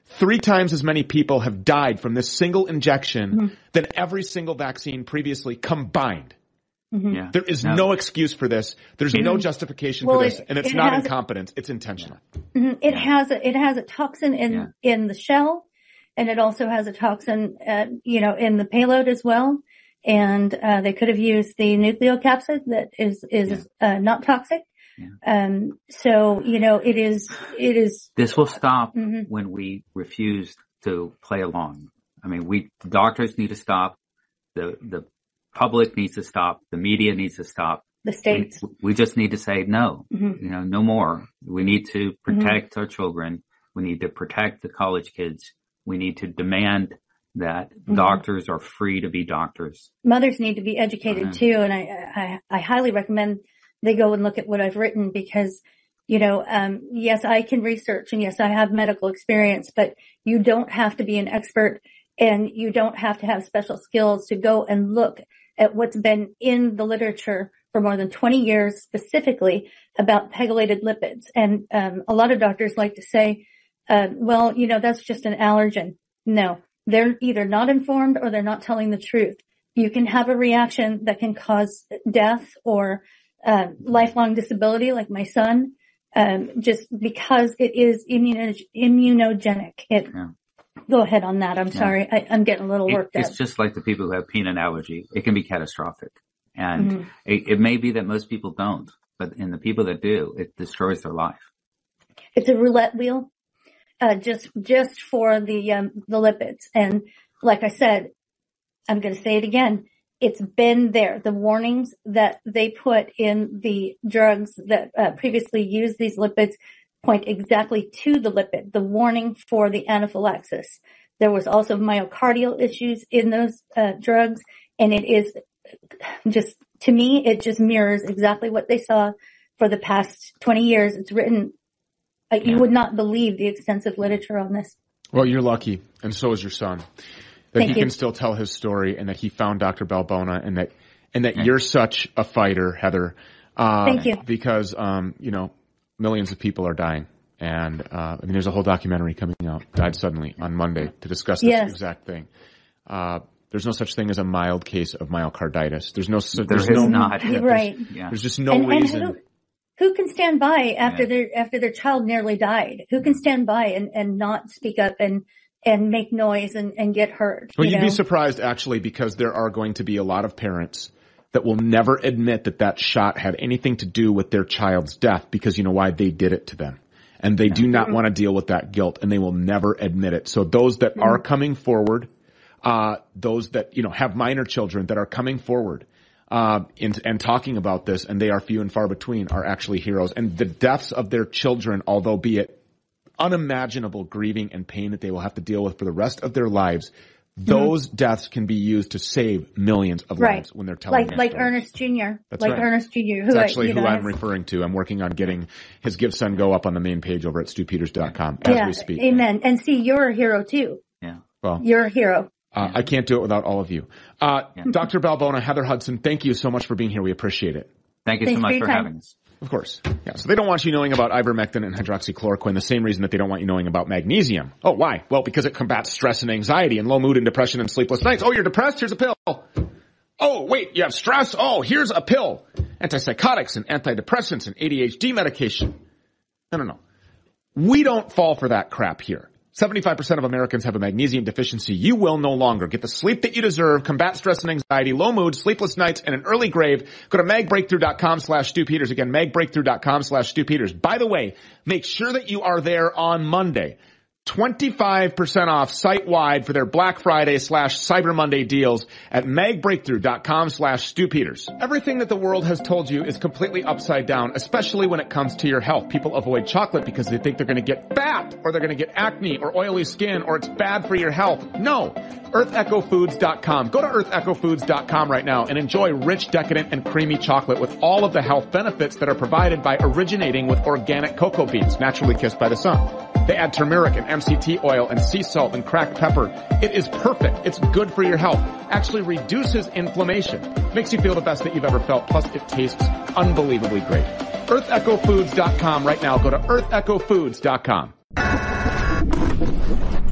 3 times as many people have died from this single injection than every single vaccine previously combined. Yeah. There is no excuse for this. There's no justification for this, and it's not incompetence. It's intentional. It has a toxin in the shell, and it also has a toxin, in the payload as well. And they could have used the nucleocapsid that is not toxic. So it is. This will stop when we refuse to play along. I mean, the doctors need to stop. The public needs to stop. The media needs to stop. The states. We just need to say no. No more. We need to protect our children. We need to protect the college kids. We need to demand that doctors are free to be doctors. Mothers need to be educated too, and I highly recommend they go and look at what I've written because, yes, I can research and yes, I have medical experience, but you don't have to be an expert and you don't have to have special skills to go and look at what's been in the literature for more than 20 years specifically about pegylated lipids. And a lot of doctors like to say, that's just an allergen. No. They're either not informed or they're not telling the truth. You can have a reaction that can cause death or lifelong disability, like my son, just because it is immunogenic. Go ahead on that. I'm sorry. I'm getting a little worked up. It's just like the people who have peanut allergy. It can be catastrophic. And it may be that most people don't, but in the people that do, it destroys their life. It's a roulette wheel. Just for the lipids. And like I said, I'm going to say it again. It's been there. The warnings that they put in the drugs that previously used these lipids point exactly to the lipid, the warning for the anaphylaxis. There was also myocardial issues in those drugs. And it is just, to me, it just mirrors exactly what they saw for the past 20 years. It's written. You would not believe the extensive literature on this. Well, you're lucky, and so is your son, that he can still tell his story, and that he found Dr. Balbona, and that you're such a fighter, Heather. Thank you. Because millions of people are dying, and there's a whole documentary coming out, died suddenly on Monday, to discuss this exact thing. There's no such thing as a mild case of myocarditis. There's just no reason. Who can stand by after their child nearly died? Who can stand by and not speak up and make noise and get hurt? Well, you'd be surprised actually, because there are going to be a lot of parents that will never admit that shot had anything to do with their child's death, because you know why? They did it to them. And they do not want to deal with that guilt, and they will never admit it. So those that are coming forward, those that, have minor children that are coming forward, and talking about this, and they are few and far between, are actually heroes. And the deaths of their children, although be it unimaginable grieving and pain that they will have to deal with for the rest of their lives, those deaths can be used to save millions of lives when they're telling like Ernest Jr. That's like right. Ernest Jr. That's actually who I'm referring to. I'm working on getting his Give Send Go up on the main page over at StuPeters.com as we speak. Amen. And see, you're a hero too. Yeah. Well, you're a hero. I can't do it without all of you. Dr. Balbona, Heather Hudson, thank you so much for being here. We appreciate it. Thank you so much for having us. Of course. Yeah. So they don't want you knowing about ivermectin and hydroxychloroquine, the same reason that they don't want you knowing about magnesium. Oh, why? Well, because it combats stress and anxiety and low mood and depression and sleepless nights. Oh, you're depressed? Here's a pill. Oh, wait, you have stress? Oh, here's a pill. Antipsychotics and antidepressants and ADHD medication. No. We don't fall for that crap here. 75% of Americans have a magnesium deficiency. You will no longer get the sleep that you deserve, combat stress and anxiety, low mood, sleepless nights, and an early grave. Go to magbreakthrough.com/StuPeters. Again, magbreakthrough.com/StuPeters. By the way, make sure that you are there on Monday. 25% off site-wide for their Black Friday/Cyber Monday deals at magbreakthrough.com/StuPeters. Everything that the world has told you is completely upside down, especially when it comes to your health. People avoid chocolate because they think they're going to get fat, or they're going to get acne or oily skin, or it's bad for your health. No. EarthEchoFoods.com. Go to EarthEchoFoods.com right now and enjoy rich, decadent, and creamy chocolate with all of the health benefits that are provided by originating with organic cocoa beans, naturally kissed by the sun. They add turmeric and MCT oil and sea salt and cracked pepper. It is perfect. It's good for your health. Actually reduces inflammation. Makes you feel the best that you've ever felt. Plus, it tastes unbelievably great. EarthEchoFoods.com right now. Go to EarthEchoFoods.com.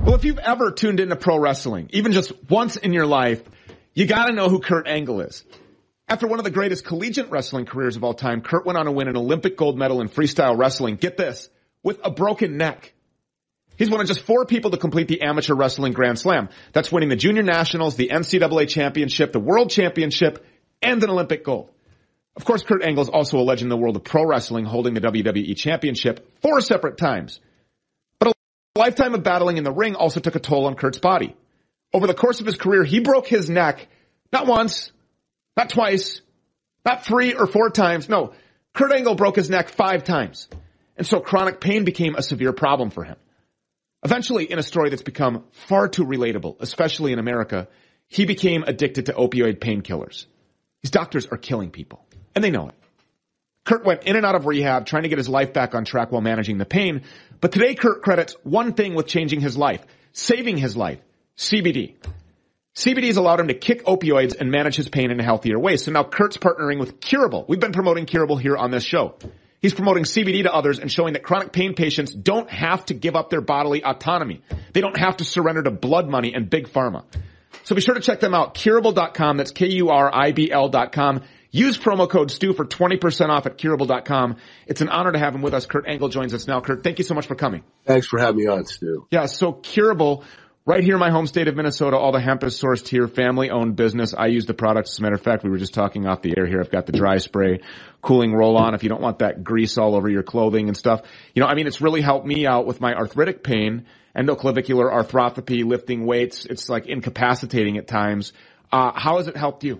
Well, if you've ever tuned into pro wrestling, even just once in your life, you gotta know who Kurt Angle is. After one of the greatest collegiate wrestling careers of all time, Kurt went on to win an Olympic gold medal in freestyle wrestling, get this, with a broken neck. He's one of just 4 people to complete the amateur wrestling Grand Slam. That's winning the Junior Nationals, the NCAA Championship, the World Championship, and an Olympic gold. Of course, Kurt Angle is also a legend in the world of pro wrestling, holding the WWE Championship 4 separate times. But a lifetime of battling in the ring also took a toll on Kurt's body. Over the course of his career, he broke his neck not once, not twice, not 3 or 4 times. No, Kurt Angle broke his neck 5 times. And so chronic pain became a severe problem for him. Eventually, in a story that's become far too relatable, especially in America, he became addicted to opioid painkillers. These doctors are killing people, and they know it. Kurt went in and out of rehab, trying to get his life back on track while managing the pain. But today, Kurt credits one thing with changing his life, saving his life: CBD. CBD has allowed him to kick opioids and manage his pain in a healthier way. So now Kurt's partnering with Curable. We've been promoting Curable here on this show. He's promoting CBD to others and showing that chronic pain patients don't have to give up their bodily autonomy. They don't have to surrender to blood money and big pharma. So be sure to check them out. Curable.com. That's Kuribl.com. Use promo code Stu for 20% off at Curable.com. It's an honor to have him with us. Kurt Angle joins us now. Kurt, thank you so much for coming. Thanks for having me on, Stu. Yeah, so Curable, right here in my home state of Minnesota, all the hemp is sourced here, family-owned business. I use the products. As a matter of fact, we were just talking off the air here. I've got the dry spray, cooling roll-on if you don't want that grease all over your clothing and stuff. You know, I mean, it's really helped me out with my arthritic pain, endoclavicular arthropathy, lifting weights. It's like incapacitating at times. How has it helped you?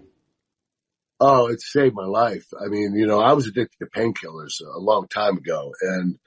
Oh, it saved my life. I mean, you know, I was addicted to painkillers a long time ago, and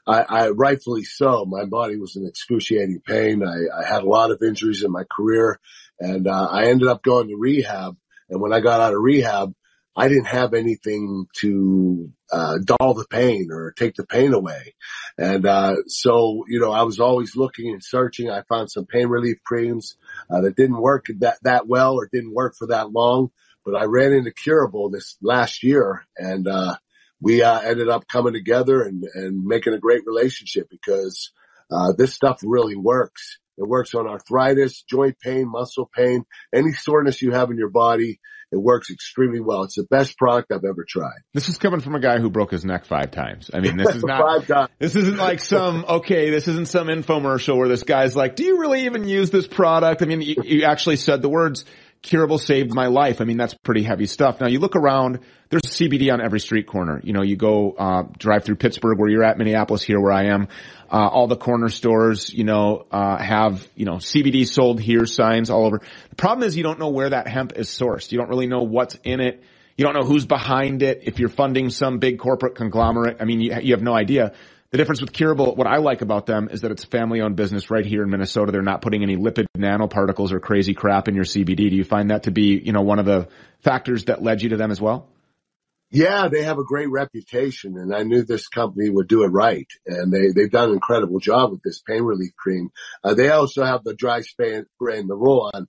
I rightfully so. My body was in excruciating pain. I had a lot of injuries in my career, and I ended up going to rehab. And when I got out of rehab, I didn't have anything to dull the pain or take the pain away. And so, you know, I was always looking and searching. I found some pain relief creams that didn't work that well or didn't work for that long. But I ran into Curable this last year, and we ended up coming together and making a great relationship because this stuff really works. It works on arthritis, joint pain, muscle pain, any soreness you have in your body. It works extremely well. It's the best product I've ever tried. This is coming from a guy who broke his neck 5 times. I mean, this is not, this isn't like this isn't some infomercial where this guy's like, do you really even use this product? I mean, you actually said the words, Curable saved my life. I mean, that's pretty heavy stuff. Now you look around, there's CBD on every street corner. You know, you go, drive through Pittsburgh where you're at, Minneapolis here where I am. All the corner stores, you know, have, you know, CBD sold here signs all over. The problem is you don't know where that hemp is sourced. You don't really know what's in it. You don't know who's behind it. If you're funding some big corporate conglomerate, I mean, you have no idea. The difference with Curable, what I like about them is that it's a family-owned business right here in Minnesota. They're not putting any lipid nanoparticles or crazy crap in your CBD. Do you find that to be, you know, one of the factors that led you to them as well? Yeah, they have a great reputation, and I knew this company would do it right. And they've done an incredible job with this pain relief cream. They also have the dry spray and the roll-on.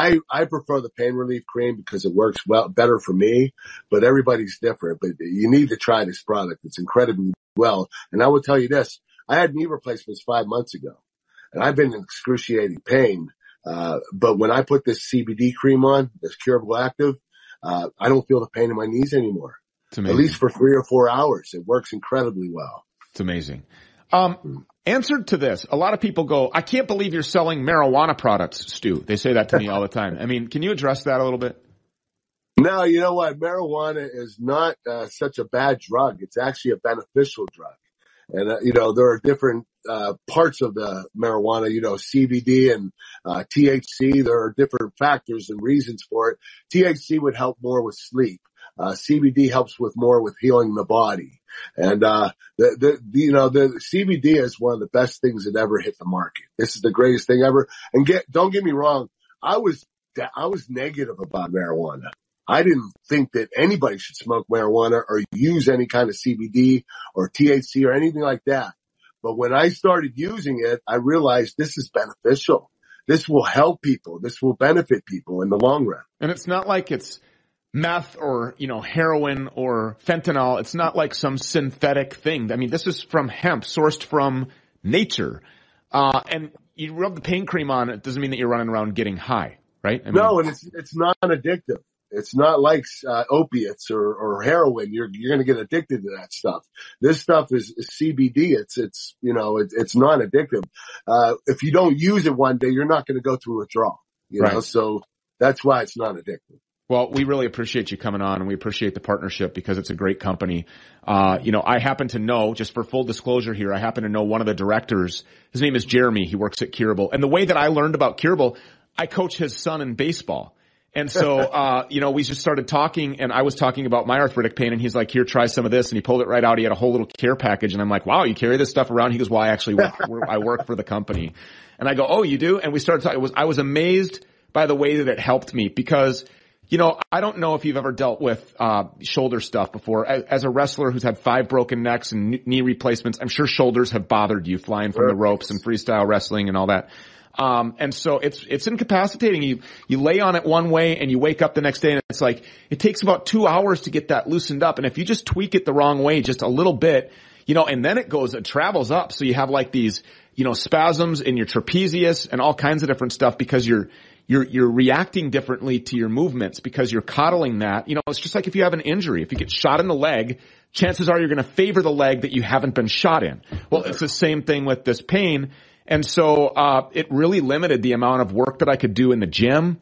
I prefer the pain relief cream because it works better for me, but everybody's different. But you need to try this product. It's incredibly well. And I will tell you this, I had knee replacements 5 months ago, and I've been in excruciating pain. But when I put this CBD cream on, this Curable Active, I don't feel the pain in my knees anymore. At least for 3 or 4 hours. It works incredibly well. It's amazing. Answer to this. A lot of people go, I can't believe you're selling marijuana products, Stu. They say that to me all the time. I mean, can you address that a little bit? No, you know what? Marijuana is not such a bad drug. It's actually a beneficial drug. And, you know, there are different parts of the marijuana, you know, CBD and THC. There are different factors and reasons for it. THC would help more with sleep. CBD helps with more with healing the body. And, the CBD is one of the best things that ever hit the market. This is the greatest thing ever. And don't get me wrong. I was negative about marijuana. I didn't think that anybody should smoke marijuana or use any kind of CBD or THC or anything like that. But when I started using it, I realized this is beneficial. This will help people. This will benefit people in the long run. And it's not like it's meth or, you know, heroin or fentanyl. It's not like some synthetic thing. I mean, this is from hemp, sourced from nature. And you rub the pain cream on, it doesn't mean that you're running around getting high, right? I mean, no, and it's non-addictive. It's not like opiates or heroin. You're going to get addicted to that stuff. This stuff is CBD. It's non-addictive. If you don't use it one day, you're not going to go through withdrawal. You know, so that's why it's non-addictive. Well, we really appreciate you coming on, and we appreciate the partnership because it's a great company. I happen to know, just for full disclosure here, I happen to know one of the directors. His name is Jeremy. He works at Curable. And the way that I learned about Curable, I coach his son in baseball. And so, we just started talking, and I was talking about my arthritic pain, and he's like, here, try some of this. And he pulled it right out. He had a whole little care package. And I'm like, wow, you carry this stuff around? He goes, well, I actually I work for the company. And I go, oh, you do? And we started talking. I was amazed by the way that it helped me because, I don't know if you've ever dealt with shoulder stuff before. As a wrestler who's had 5 broken necks and knee replacements, I'm sure shoulders have bothered you flying from the ropes and freestyle wrestling and all that. And so it's incapacitating. You lay on it one way and you wake up the next day and it's like, it takes about 2 hours to get that loosened up. And if you just tweak it the wrong way, just a little bit, and then it travels up. So you have like these, spasms in your trapezius and all kinds of different stuff because you're reacting differently to your movements because you're coddling that. It's just like if you have an injury. If you get shot in the leg, chances are you're going to favor the leg that you haven't been shot in. Well, it's the same thing with this pain. And so, it really limited the amount of work that I could do in the gym.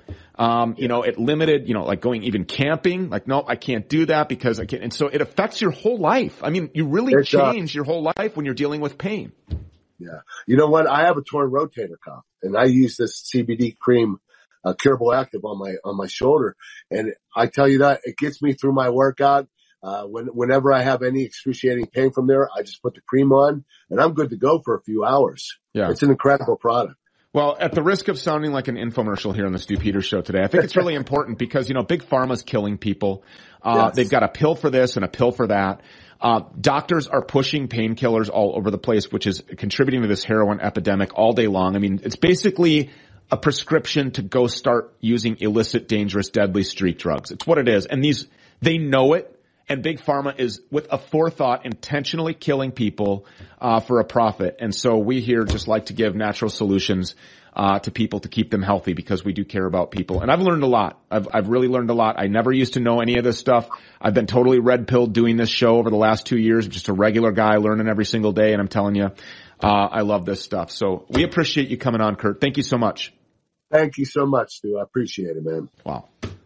It limited, like going even camping. Like, no, I can't do that because I can't. And so it affects your whole life. I mean, you really change your whole life when you're dealing with pain. Yeah. You know what? I have a torn rotator cuff and I use this CBD cream, Curable Active on my shoulder. And I tell you that it gets me through my workout. Whenever I have any excruciating pain from there, I just put the cream on and I'm good to go for a few hours. Yeah. It's an incredible product. Well, at the risk of sounding like an infomercial here on the Stu Peters Show today, I think it's really important because, Big Pharma's killing people. Yes. They've got a pill for this and a pill for that. Doctors are pushing painkillers all over the place, which is contributing to this heroin epidemic all day long. I mean, it's basically a prescription to go start using illicit, dangerous, deadly street drugs. It's what it is. And they know it. And Big Pharma is, with a forethought, intentionally killing people for a profit. And so we here just like to give natural solutions to people to keep them healthy because we do care about people. And I've learned a lot. I've really learned a lot. I never used to know any of this stuff. I've been totally red-pilled doing this show over the last 2 years. I'm just a regular guy learning every single day. And I'm telling you, I love this stuff. So we appreciate you coming on, Kurt. Thank you so much. Thank you so much, Stu. I appreciate it, man. Wow.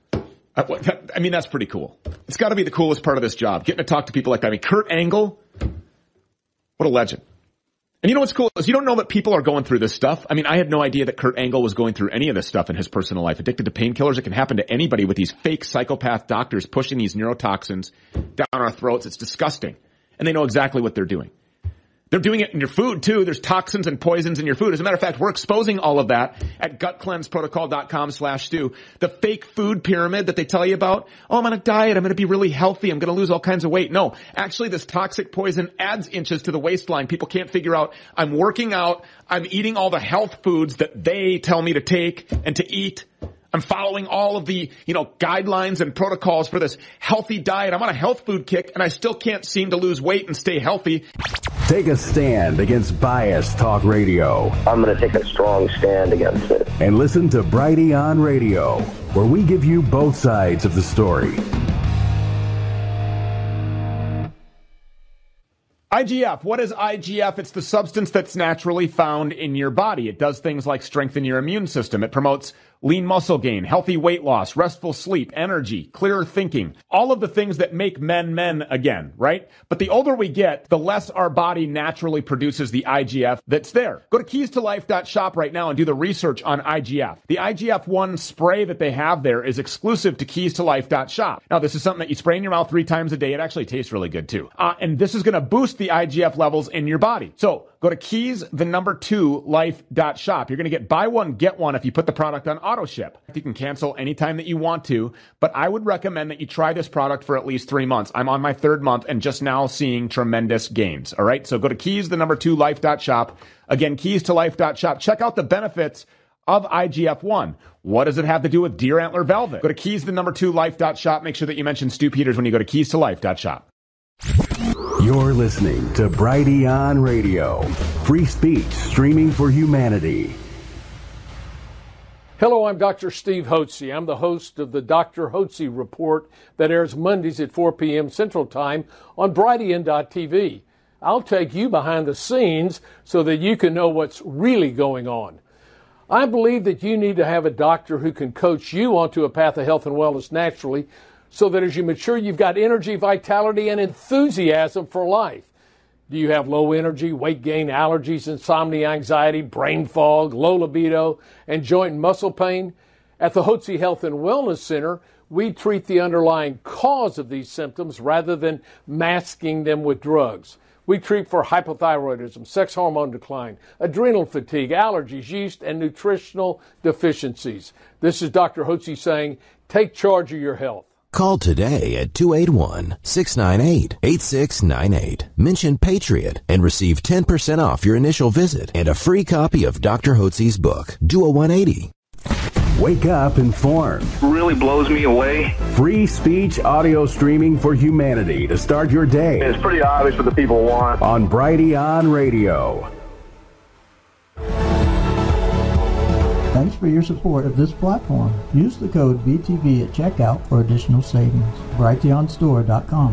I mean, that's pretty cool. It's got to be the coolest part of this job, getting to talk to people like that. I mean, Kurt Angle, what a legend. And you know what's cool is you don't know that people are going through this stuff. I mean, I had no idea that Kurt Angle was going through any of this stuff in his personal life. Addicted to painkillers, it can happen to anybody with these fake psychopath doctors pushing these neurotoxins down our throats. It's disgusting. And they know exactly what they're doing. They're doing it in your food, too. There's toxins and poisons in your food. As a matter of fact, we're exposing all of that at gutcleanseprotocol.com/Stu. The fake food pyramid that they tell you about. Oh, I'm on a diet. I'm going to be really healthy. I'm going to lose all kinds of weight. No, actually, this toxic poison adds inches to the waistline. People can't figure out, I'm working out. I'm eating all the health foods that they tell me to take and to eat. I'm following all of the, guidelines and protocols for this healthy diet. I'm on a health food kick and I still can't seem to lose weight and stay healthy. Take a stand against biased talk radio. I'm going to take a strong stand against it. And listen to Brighty on Radio, where we give you both sides of the story. IGF. What is IGF? It's the substance that's naturally found in your body. It does things like strengthen your immune system. It promotes lean muscle gain, healthy weight loss, restful sleep, energy, clearer thinking, all of the things that make men again, right? But the older we get, the less our body naturally produces the IGF that's there. Go to keystolife.shop right now and do the research on IGF. The IGF-1 spray that they have there is exclusive to keystolife.shop. Now, this is something that you spray in your mouth 3 times a day. It actually tastes really good too. And this is going to boost the IGF levels in your body. So go to keys2life.shop. You're going to get buy one, get one if you put the product on auto ship. You can cancel anytime that you want to, but I would recommend that you try this product for at least 3 months. I'm on my 3rd month and just now seeing tremendous gains. All right. So go to keys2life.shop. Again, keys2life.shop. Check out the benefits of IGF-1. What does it have to do with deer antler velvet? Go to keys2life.shop. Make sure that you mention Stu Peters when you go to keys2life.shop. You're listening to Brighteon Radio. Free speech streaming for humanity. Hello, I'm Dr. Steve Hotze. I'm the host of the Dr. Hotze Report that airs Mondays at 4 p.m. Central Time on Brighteon.tv. I'll take you behind the scenes so that you can know what's really going on. I believe that you need to have a doctor who can coach you onto a path of health and wellness naturally so that as you mature, you've got energy, vitality, and enthusiasm for life. Do you have low energy, weight gain, allergies, insomnia, anxiety, brain fog, low libido, and joint and muscle pain? At the Hotze Health and Wellness Center, we treat the underlying cause of these symptoms rather than masking them with drugs. We treat for hypothyroidism, sex hormone decline, adrenal fatigue, allergies, yeast, and nutritional deficiencies. This is Dr. Hotze saying, take charge of your health. Call today at 281-698-8698. Mention Patriot and receive 10% off your initial visit and a free copy of Dr. Hotze's book, Do a 180. Wake up informed. Really blows me away. Free speech audio streaming for humanity to start your day. It's pretty obvious what the people want. On Brighteon Radio. Thanks for your support of this platform. Use the code BTV at checkout for additional savings. BrighteonStore.com.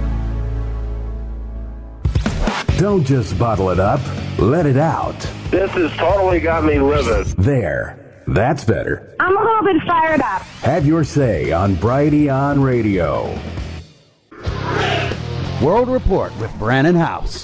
Don't just bottle it up. Let it out. This has totally got me livid. There. That's better. I'm a little bit fired up. Have your say on Brighteon Radio. World Report with Brannon House.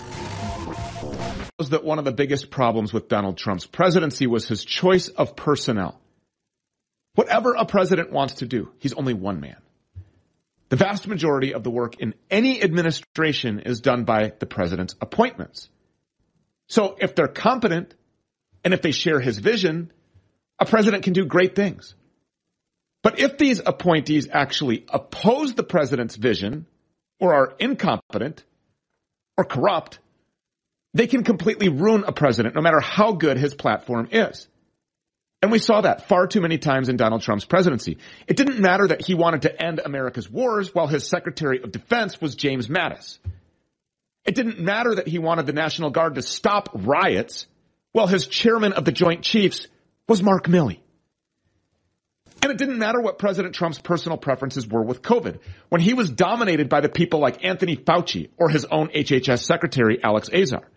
That one of the biggest problems with Donald Trump's presidency was his choice of personnel. Whatever a president wants to do, he's only one man. The vast majority of the work in any administration is done by the president's appointments. So if they're competent and if they share his vision, a president can do great things. But if these appointees actually oppose the president's vision or are incompetent or corrupt, they can completely ruin a president no matter how good his platform is. And we saw that far too many times in Donald Trump's presidency. It didn't matter that he wanted to end America's wars while his Secretary of Defense was James Mattis. It didn't matter that he wanted the National Guard to stop riots while his chairman of the Joint Chiefs was Mark Milley. And it didn't matter what President Trump's personal preferences were with COVID when he was dominated by the people like Anthony Fauci or his own HHS Secretary Alex Azar.